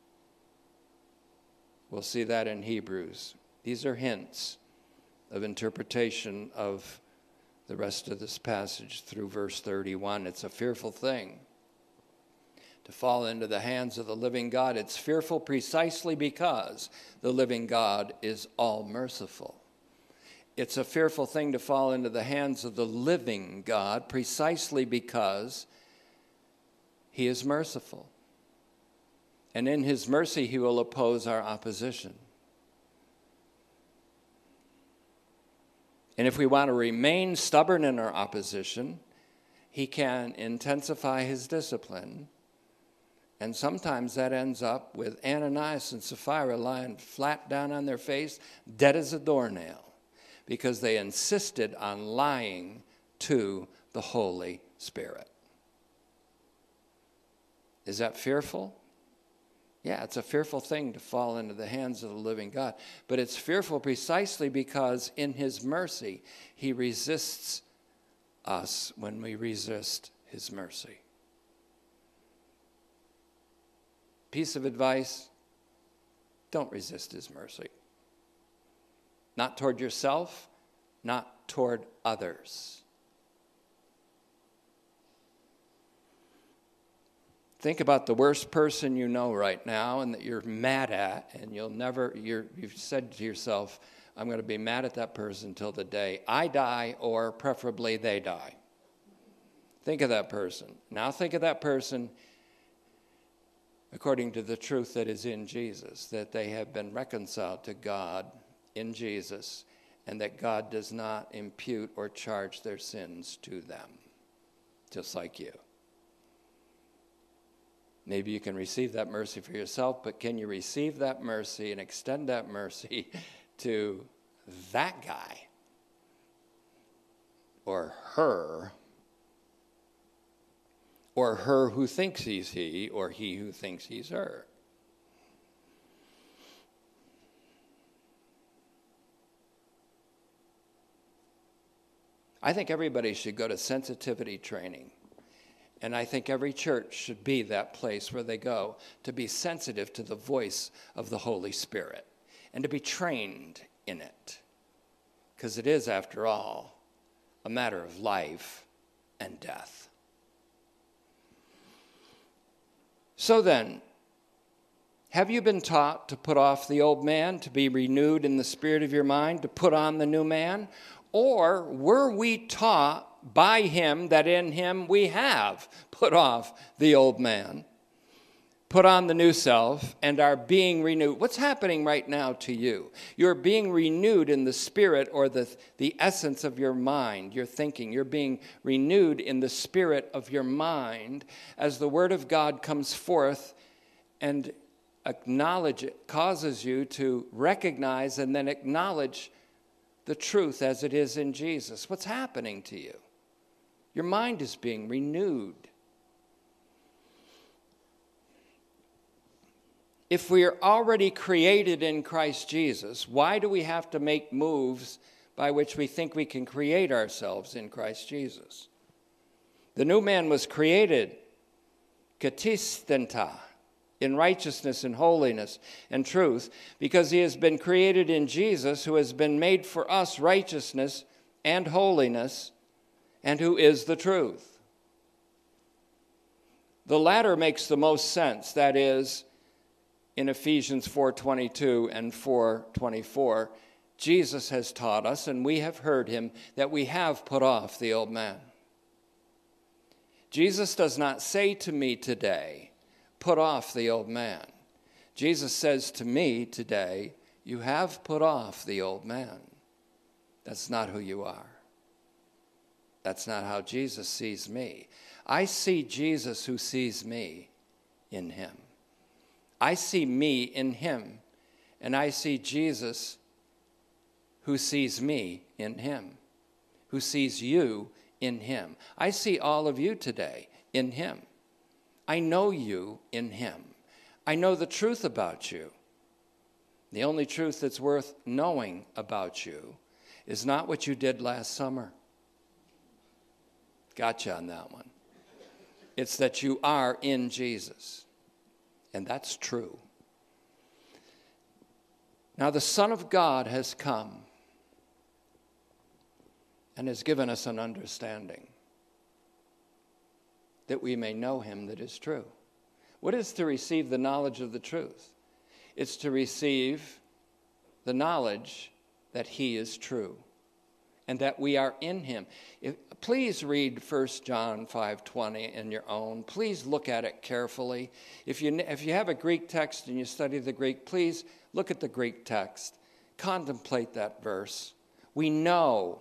We'll see that in Hebrews. These are hints of interpretation of the rest of this passage through verse 31. It's a fearful thing to fall into the hands of the living God. It's fearful precisely because the living God is all-merciful. It's a fearful thing to fall into the hands of the living God precisely because he is merciful. And in his mercy, he will oppose our opposition. And if we want to remain stubborn in our opposition, he can intensify his discipline. And sometimes that ends up with Ananias and Sapphira lying flat down on their face, dead as a doornail, because they insisted on lying to the Holy Spirit. Is that fearful? Yeah, it's a fearful thing to fall into the hands of the living God. But it's fearful precisely because in his mercy, he resists us when we resist his mercy. Piece of advice, don't resist his mercy. Not toward yourself, not toward others. Think about the worst person you know right now and that you're mad at, and you've said to yourself, I'm going to be mad at that person till the day I die, or preferably they die. Think of that person. Now think of that person according to the truth that is in Jesus, that they have been reconciled to God in Jesus, and that God does not impute or charge their sins to them, just like you. Maybe you can receive that mercy for yourself, but can you receive that mercy and extend that mercy to that guy or her who thinks he's he, or he who thinks he's her? I think everybody should go to sensitivity training. And I think every church should be that place where they go to be sensitive to the voice of the Holy Spirit and to be trained in it. Because it is, after all, a matter of life and death. So then, have you been taught to put off the old man, to be renewed in the spirit of your mind, to put on the new man? Or were we taught by him that in him we have put off the old man, put on the new self, and are being renewed? What's happening right now to you? You're being renewed in the spirit, or the essence of your mind, your thinking. You're being renewed in the spirit of your mind as the word of God comes forth and acknowledge it, causes you to recognize and then acknowledge the truth as it is in Jesus. What's happening to you? Your mind is being renewed. If we are already created in Christ Jesus, why do we have to make moves by which we think we can create ourselves in Christ Jesus? The new man was created, katistenta, in righteousness and holiness and truth, because he has been created in Jesus, who has been made for us righteousness and holiness, and who is the truth. The latter makes the most sense. That is, in Ephesians 4:22 and 4:24, Jesus has taught us, and we have heard him, that we have put off the old man. Jesus does not say to me today, put off the old man. Jesus says to me today, you have put off the old man. That's not who you are. That's not how Jesus sees me. I see Jesus who sees me in him. I see me in him, and I see Jesus who sees me in him, who sees you in him. I see all of you today in him. I know you in him. I know the truth about you. The only truth that's worth knowing about you is not what you did last summer. Gotcha on that one. It's that you are in Jesus. And that's true. Now the Son of God has come and has given us an understanding that we may know him that is true. What is to receive the knowledge of the truth? It's to receive the knowledge that he is true and that we are in him. Please read 1 John 5:20 in your own. Please look at it carefully. If you have a Greek text and you study the Greek, please look at the Greek text. Contemplate that verse. We know.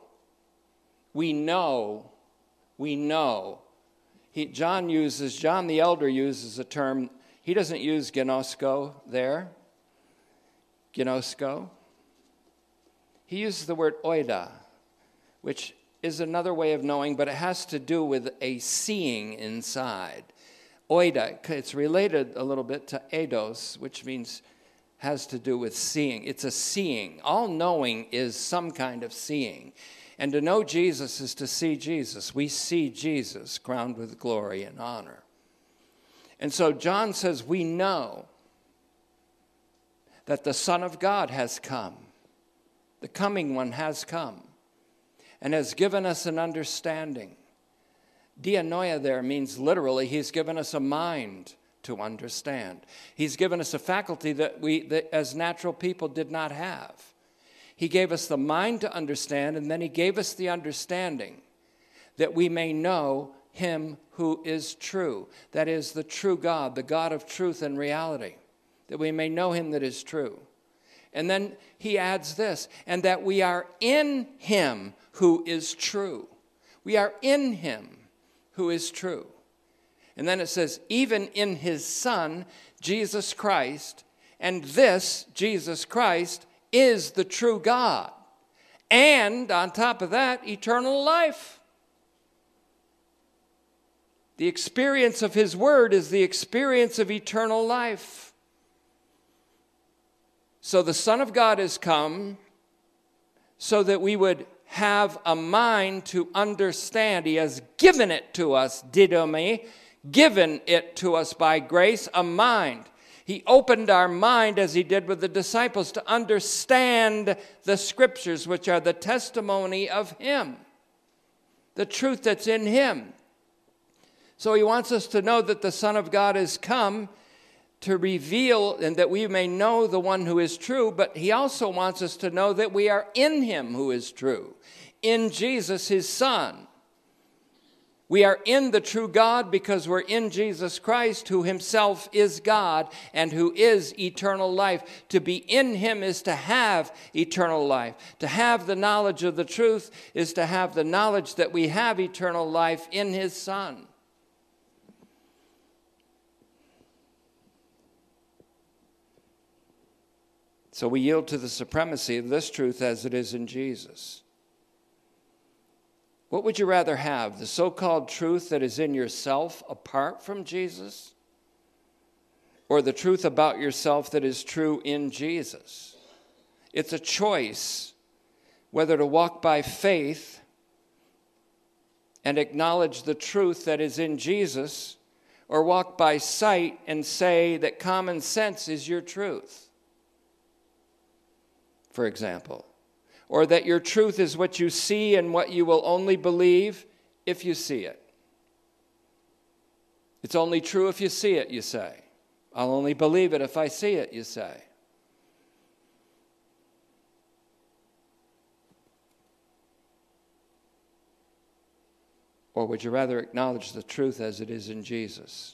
John the Elder uses a term, he doesn't use gnosko there. Gnosko. He uses the word oida, which is another way of knowing, but it has to do with a seeing inside. Oida, it's related a little bit to eidos, which means has to do with seeing. It's a seeing. All knowing is some kind of seeing. And to know Jesus is to see Jesus. We see Jesus crowned with glory and honor. And so John says we know that the Son of God has come. The coming one has come and has given us an understanding. Dianoia there means literally he's given us a mind to understand. He's given us a faculty that we as natural people did not have. He gave us the mind to understand, and then he gave us the understanding that we may know him who is true. That is the true God, the God of truth and reality, that we may know him that is true. And then he adds this, and that we are in him who is true. We are in him who is true. And then it says, even in his Son, Jesus Christ, and this, Jesus Christ, is the true God. And on top of that, eternal life. The experience of his word is the experience of eternal life. So the Son of God has come so that we would have a mind to understand. He has given it to us, didomi, given it to us by grace, a mind. He opened our mind, as he did with the disciples, to understand the Scriptures, which are the testimony of him, the truth that's in him. So he wants us to know that the Son of God has come to reveal and that we may know the one who is true, but he also wants us to know that we are in him who is true, in Jesus, his Son. We are in the true God because we're in Jesus Christ, who himself is God and who is eternal life. To be in him is to have eternal life. To have the knowledge of the truth is to have the knowledge that we have eternal life in his Son. So we yield to the supremacy of this truth as it is in Jesus. What would you rather have, the so-called truth that is in yourself apart from Jesus, or the truth about yourself that is true in Jesus? It's a choice whether to walk by faith and acknowledge the truth that is in Jesus, or walk by sight and say that common sense is your truth, for example. Or that your truth is what you see and what you will only believe if you see it. It's only true if you see it, you say. I'll only believe it if I see it, you say. Or would you rather acknowledge the truth as it is in Jesus?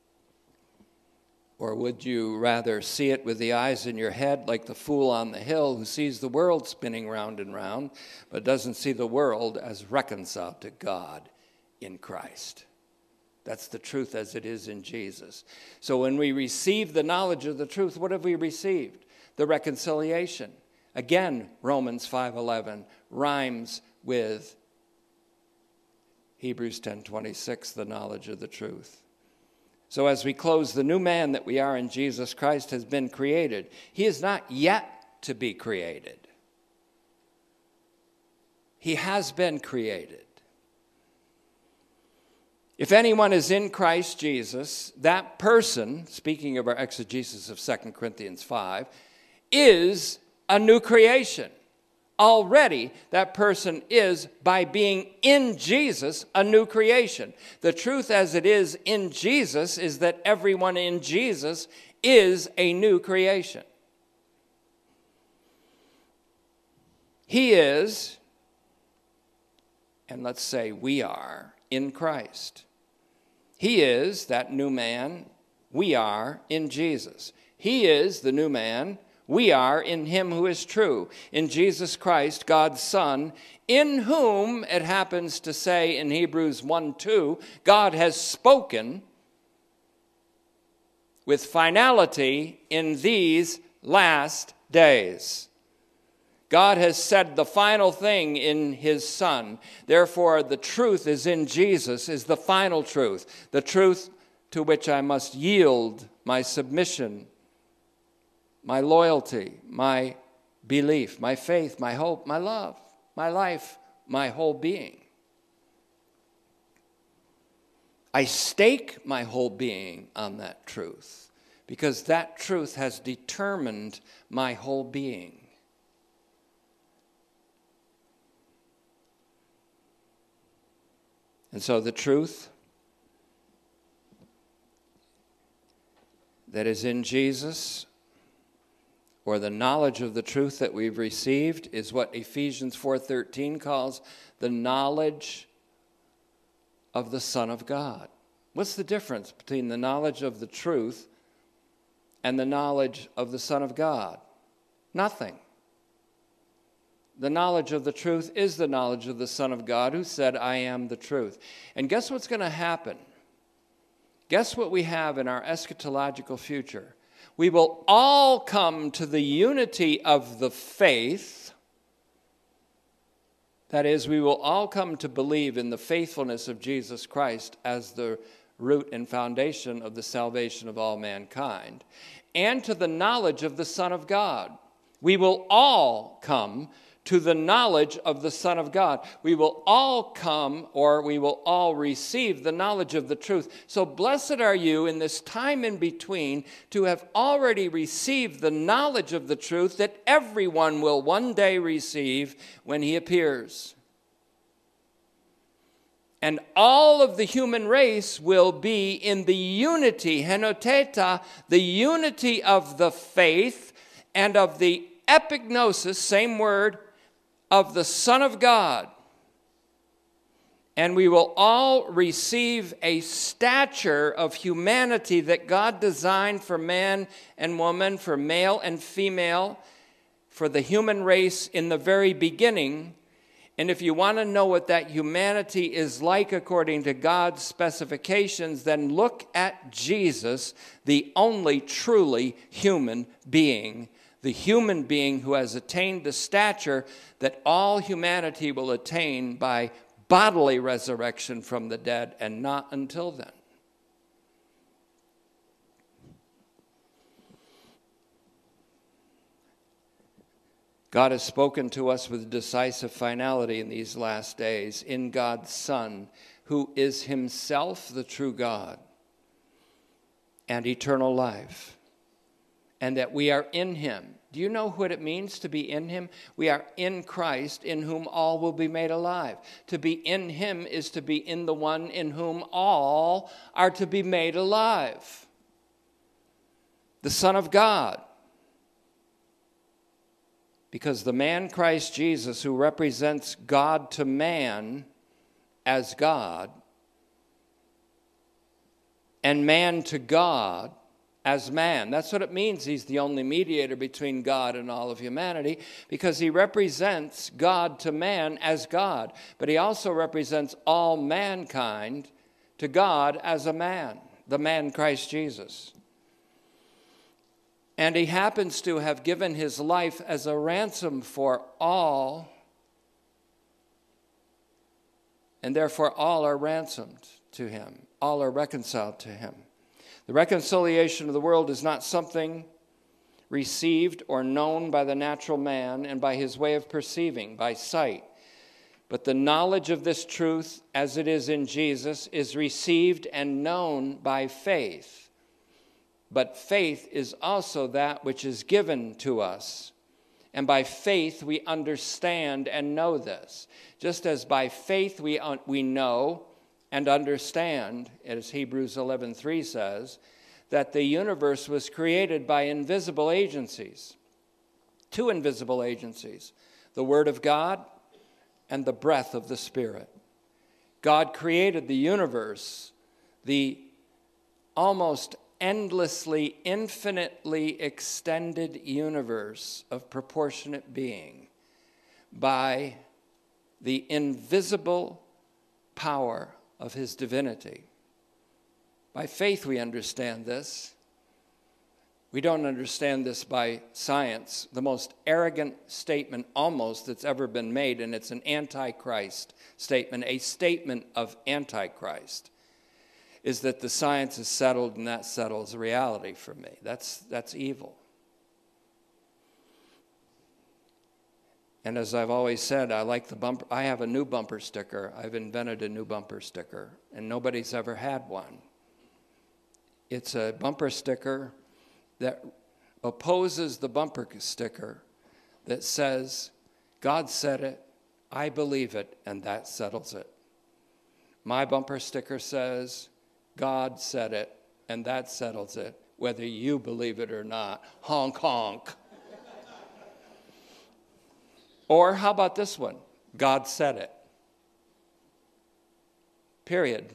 Or would you rather see it with the eyes in your head like the fool on the hill who sees the world spinning round and round, but doesn't see the world as reconciled to God in Christ? That's the truth as it is in Jesus. So when we receive the knowledge of the truth, what have we received? The reconciliation. Again, Romans 5:11 rhymes with Hebrews 10:26, the knowledge of the truth. So as we close, the new man that we are in Jesus Christ has been created. He is not yet to be created. He has been created. If anyone is in Christ Jesus, that person, speaking of our exegesis of 2 Corinthians 5, is a new creation. Already, that person is, by being in Jesus, a new creation. The truth as it is in Jesus is that everyone in Jesus is a new creation. He is, and let's say we are, in Christ. He is that new man. We are in Jesus. He is the new man. We are in him who is true, in Jesus Christ, God's Son, in whom, it happens to say in Hebrews 1:2, God has spoken with finality in these last days. God has said the final thing in his Son. Therefore, the truth is in Jesus, is the final truth, the truth to which I must yield my submission, my loyalty, my belief, my faith, my hope, my love, my life, my whole being. I stake my whole being on that truth because that truth has determined my whole being. And so the truth that is in Jesus, or the knowledge of the truth that we've received, is what Ephesians 4:13 calls the knowledge of the Son of God. What's the difference between the knowledge of the truth and the knowledge of the Son of God? Nothing. The knowledge of the truth is the knowledge of the Son of God, who said, I am the truth. And guess what's going to happen? Guess what we have in our eschatological future? We will all come to the unity of the faith. That is, we will all come to believe in the faithfulness of Jesus Christ as the root and foundation of the salvation of all mankind, and to the knowledge of the Son of God. We will all come to the knowledge of the Son of God. We will all come, or we will all receive the knowledge of the truth. So blessed are you in this time in between to have already received the knowledge of the truth that everyone will one day receive when he appears. And all of the human race will be in the unity, henoteta, the unity of the faith and of the epignosis, same word, of the Son of God. And we will all receive a stature of humanity that God designed for man and woman, for male and female, for the human race in the very beginning. And if you want to know what that humanity is like according to God's specifications, then look at Jesus, the only truly human being, the human being who has attained the stature that all humanity will attain by bodily resurrection from the dead, and not until then. God has spoken to us with decisive finality in these last days in God's Son, who is himself the true God and eternal life, and that we are in him. Do you know what it means to be in him? We are in Christ, in whom all will be made alive. To be in him is to be in the one in whom all are to be made alive. The Son of God. Because the man Christ Jesus, who represents God to man as God, and man to God as man. That's what it means. He's the only mediator between God and all of humanity, because he represents God to man as God. But he also represents all mankind to God as a man, the man Christ Jesus. And he happens to have given his life as a ransom for all, and therefore all are ransomed to him. All are reconciled to him. The reconciliation of the world is not something received or known by the natural man and by his way of perceiving, by sight. But the knowledge of this truth, as it is in Jesus, is received and known by faith. But faith is also that which is given to us. And by faith we understand and know this. Just as by faith we know and understand, as Hebrews 11:3 says, that the universe was created by invisible agencies. Two invisible agencies, the Word of God and the breath of the Spirit. God created the universe, the almost endlessly, infinitely extended universe of proportionate being, by the invisible power of his divinity. By faith we understand this. We don't understand this by science. The most arrogant statement almost that's ever been made, and it's an antichrist statement, a statement of antichrist, is that the science is settled and that settles reality for me. That's evil. And as I've always said, I like the bumper. I have a new bumper sticker. I've invented a new bumper sticker, and nobody's ever had one. It's a bumper sticker that opposes the bumper sticker that says, God said it, I believe it, and that settles it. My bumper sticker says, God said it, and that settles it, whether you believe it or not. Honk, honk. Or how about this one? God said it. Period.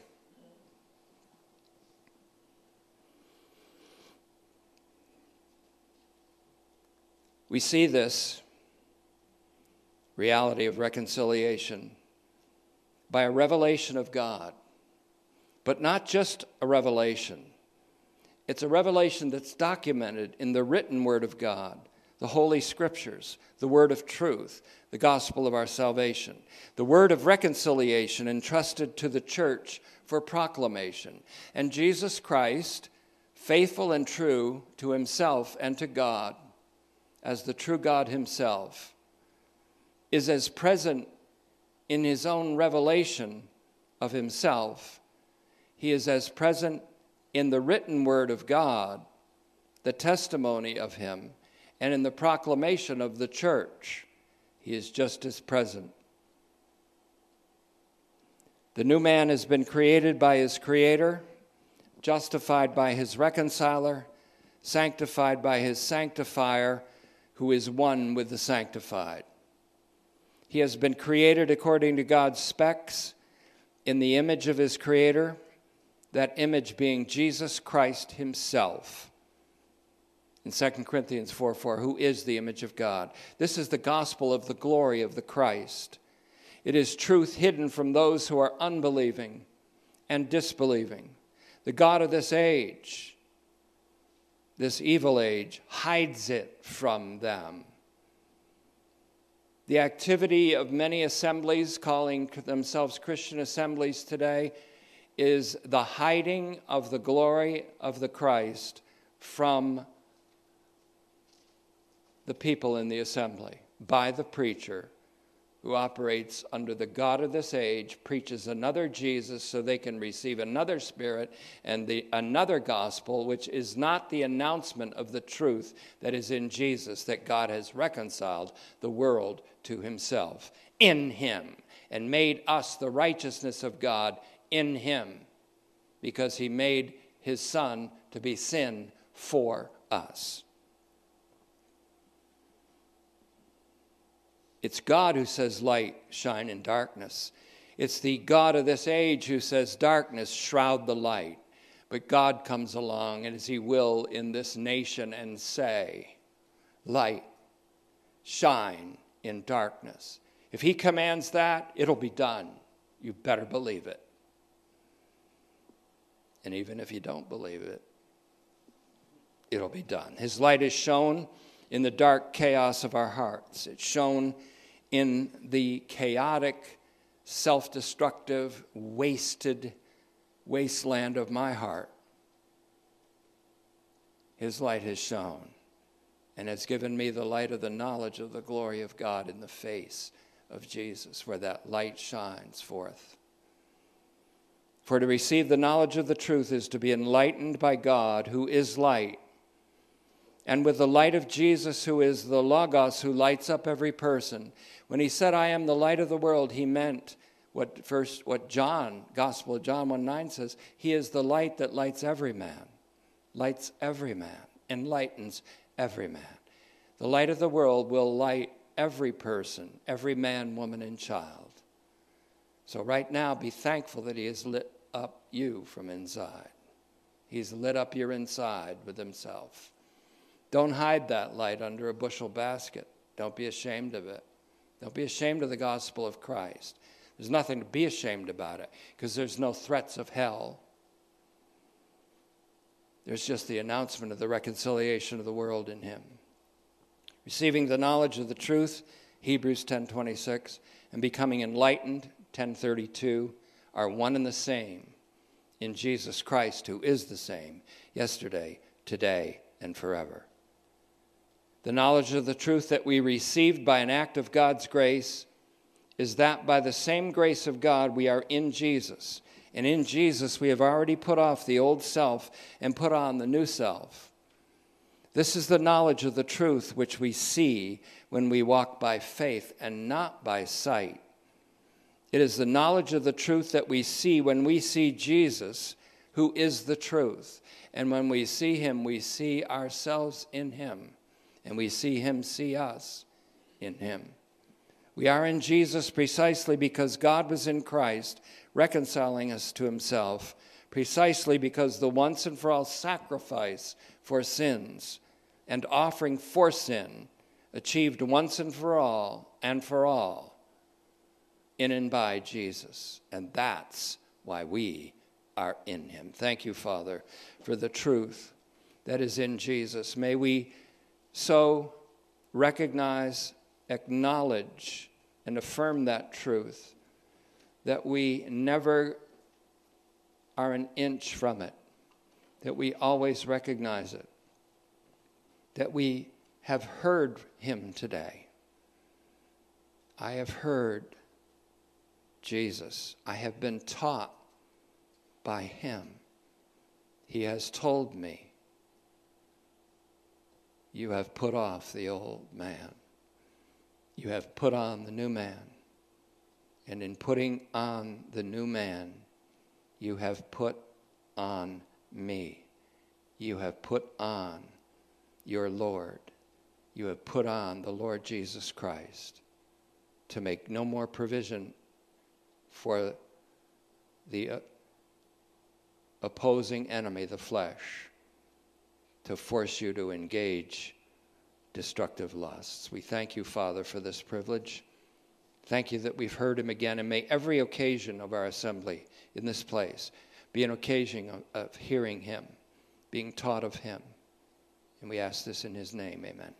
We see this reality of reconciliation by a revelation of God, but not just a revelation. It's a revelation that's documented in the written word of God, the Holy Scriptures, the word of truth, the gospel of our salvation, the word of reconciliation entrusted to the church for proclamation. And Jesus Christ, faithful and true to himself and to God, as the true God himself, is as present in his own revelation of himself. He is as present in the written word of God, the testimony of him, and in the proclamation of the church. He is just as present. The new man has been created by his Creator, justified by his reconciler, sanctified by his sanctifier, who is one with the sanctified. He has been created according to God's specs in the image of his Creator, that image being Jesus Christ himself. In 2 Corinthians 4:4, who is the image of God. This is the gospel of the glory of the Christ. It is truth hidden from those who are unbelieving and disbelieving. The God of this age, this evil age, hides it from them. The activity of many assemblies calling themselves Christian assemblies today is the hiding of the glory of the Christ from the people in the assembly by the preacher who operates under the God of this age, preaches another Jesus so they can receive another spirit and another gospel, which is not the announcement of the truth that is in Jesus, that God has reconciled the world to himself in him and made us the righteousness of God in him, because he made his Son to be sin for us. It's God who says light shine in darkness. It's the God of this age who says darkness shroud the light. But God comes along, and as he will in this nation, and say, light shine in darkness. If he commands that, it'll be done. You better believe it. And even if you don't believe it, it'll be done. His light is shown in the dark chaos of our hearts. It's shown in the chaotic, self-destructive, wasted wasteland of my heart. His light has shone and has given me the light of the knowledge of the glory of God in the face of Jesus, where that light shines forth. For to receive the knowledge of the truth is to be enlightened by God, who is light, and with the light of Jesus, who is the Logos, who lights up every person. When he said, I am the light of the world, he meant what John, Gospel of John 1:9 says, he is the light that lights every man, enlightens every man. The light of the world will light every person, every man, woman, and child. So right now, be thankful that he has lit up you from inside. He's lit up your inside with himself. Don't hide that light under a bushel basket. Don't be ashamed of it. Don't be ashamed of the gospel of Christ. There's nothing to be ashamed about it, because there's no threats of hell. There's just the announcement of the reconciliation of the world in him. Receiving the knowledge of the truth, Hebrews 10:26, and becoming enlightened, 10:32, are one and the same in Jesus Christ, who is the same yesterday, today, and forever. The knowledge of the truth that we received by an act of God's grace is that by the same grace of God we are in Jesus. And in Jesus we have already put off the old self and put on the new self. This is the knowledge of the truth which we see when we walk by faith and not by sight. It is the knowledge of the truth that we see when we see Jesus, who is the truth. And when we see him, we see ourselves in him. And we see him see us in him. We are in Jesus precisely because God was in Christ, reconciling us to himself, precisely because the once and for all sacrifice for sins and offering for sin achieved once and for all in and by Jesus. And that's why we are in him. Thank you, Father, for the truth that is in Jesus. May we so recognize, acknowledge, and affirm that truth that we never are an inch from it, that we always recognize it, that we have heard him today. I have heard Jesus. I have been taught by him. He has told me, you have put off the old man. You have put on the new man. And in putting on the new man, you have put on me. You have put on your Lord. You have put on the Lord Jesus Christ to make no more provision for the opposing enemy, the flesh, to force you to engage destructive lusts. We thank you, Father, for this privilege. Thank you that we've heard him again, and may every occasion of our assembly in this place be an occasion of hearing him, being taught of him. And we ask this in his name, amen.